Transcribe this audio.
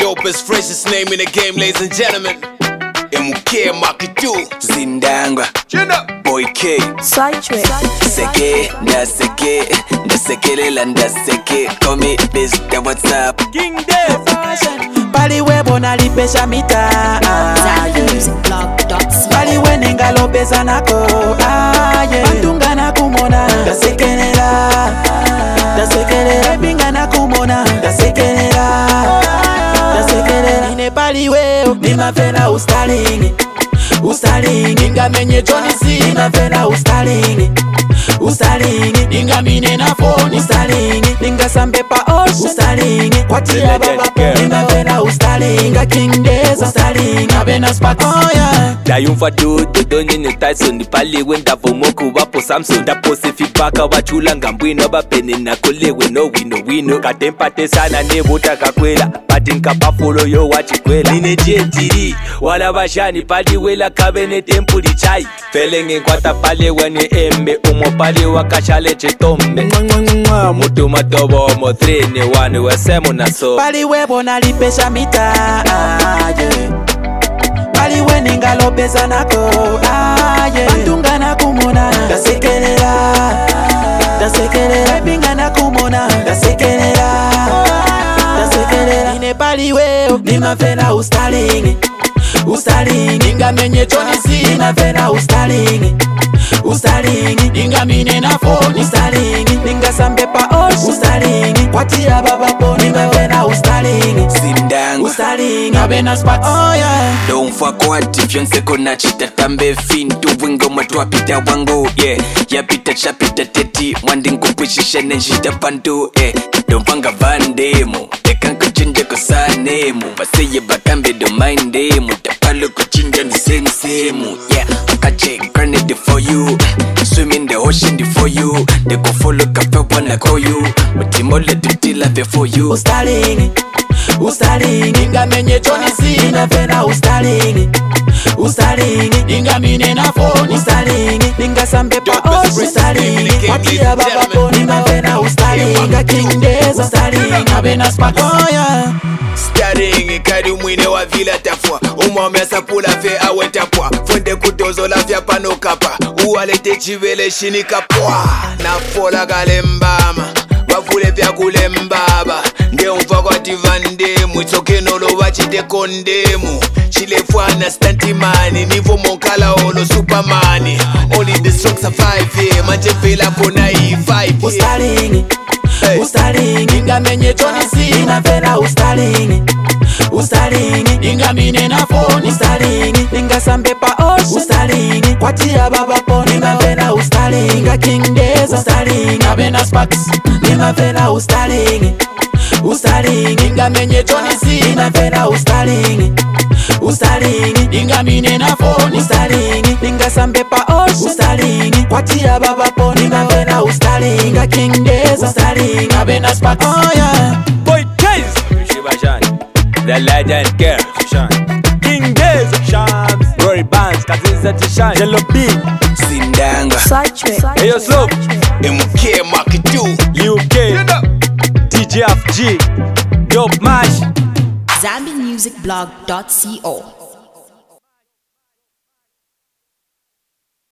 dopest, freshest name in the game, ladies and gentlemen. MK Makitu Zindanga Boy K Sidetrack Seke, ndasekelela ndaseke Call me Mr. What's up King Dave Paliwe bona lipesha mita Paliwe ningalo pesa nako Bantunga na kumona Dasekelela Binga na kumona Dasekelela Ine paliwe Nimafena ustalingi Ninga menye Johnny C Nimafena ustalingi Ninga mine na phone Ninga sambe pa ocean Kwatia baba Nimafena ustalinga King Deza Abena spark oh yeah Dayumva dudu donini Tyson Nipaliwe ndavomoku wapo Samson Ndapose fibaka wachula ngambwino Bapene nakolewe no wino Katempate sana nebuta kakwela Patinka pafulo yo wachikwela Nine jentiri Wala bashani paliwela kabene tempuli chai Felenge nkwata palewe ni embe Umo paliwa kashale chetombe Mutu matobo omo trene Wani wesemu na so Paliwe bona lipesha mita Paliwe ningalo pesa nako Bantunga na kumona Dasekelela Binga na kumona Dasekelela Ine paliwe Nimafena ustalingi Ninga menye Johnny C Nimafena ustalingi Ninga mine na phone Ninga sambe pa ocean Kwatia baba po Nimafena ustalingi Zindanga Abena spark oh yeah Don't fuck what if you seko na chita tambe fintu wingo matwa pita wango yeah ya pita chapita teti mwandingo kwishisha nenjita pandu don't panga vandemo tekanko chinja kosanemo paseye bakambe do mindemo tapalo kuchinja ni same yeah kache granted for you swim in the ocean for you they go follow cafe when I call you mutimole tutila before you Ninga menye Johnny C Nimafena ustalingi Ninga mine na phone Ninga sambe pa ocean Kwatia baba po Nimafena ustalinga King Deza Abena spark oh yeah Starring kadi mwine wa vila tafwa Umwame sapula fe awe tapwa Fonde kutozo la vya pano kapa Uwalete chivele shini kapwa Na fola gale mbama Wafule vya kule mbaba Nge umfa kwa tivandemu Itsoke nolo wachite kondemu Chilefwana stantimani Nivo monkala olo supermani Only the songs survive yeah Manje vela kona i5 Ustalingi Ninga menye Johnny C Nimafena ustalingi Ninga mine na phone Ninga sambe pa ocean Kwatia baba po Nimafena ustalinga King Deza Abena sparks Nimafena ustalingi Ninga menye Johnny C Nimafena ustalingi Ninga mine na phone Ninga sambe pa ocean Kwatia baba po Nimafena ustalinga King Deza Abena spark oh yeah Boy Case Shibashani The legend girl Shine King Dave Shams Rory Bands Kazinza Tishine Jello B Zindanga Sidetrack Hey yo Slope MK Makitu UK DJ FG Dope Mash ZambianMusicBlog.co